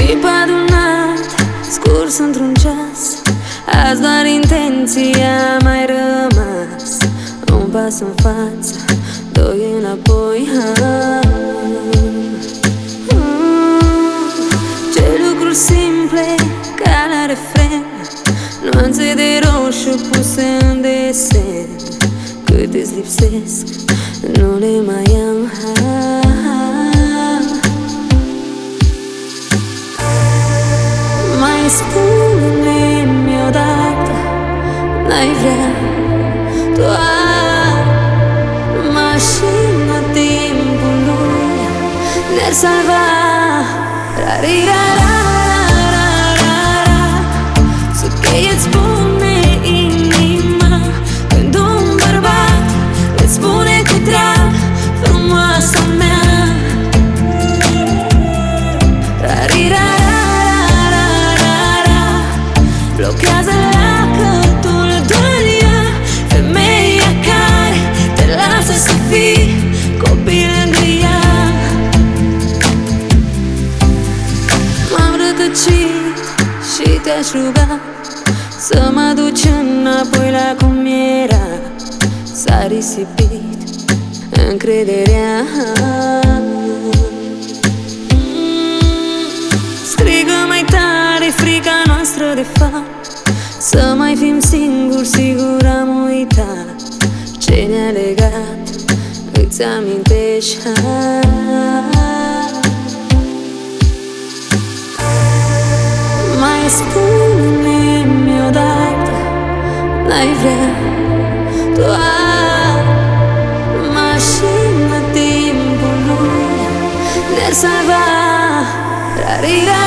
Timp adunat, scurs într-un ceas, azi doar intenția a mai rămas. Un pas în față, doi înapoi. Ce lucruri simple ca la refren, nuanțe de roșu puse în desen. Cât îți lipsesc, nu le mai am. Mai spune-mi odată, n-ai vrea doar mașina timpului ne-ar salva. Să cheie-ți spune inima când un bărbat îți spune cu drag, frumoasa mea. Blochează lacătul doar ea, femeia care te lasă să fii copil lângă ea. M-am rătăcit și te-aș ruga să mă duci înapoi la cum era. S-a risipit încrederea. Strigă mai tare frica noastră de fapt, să mai fim singuri, sigur am uitat ce ne-a legat. Îți amintești? Mai spune-mi odată, n-ai vrea doar mașina timpului ne-ar salva.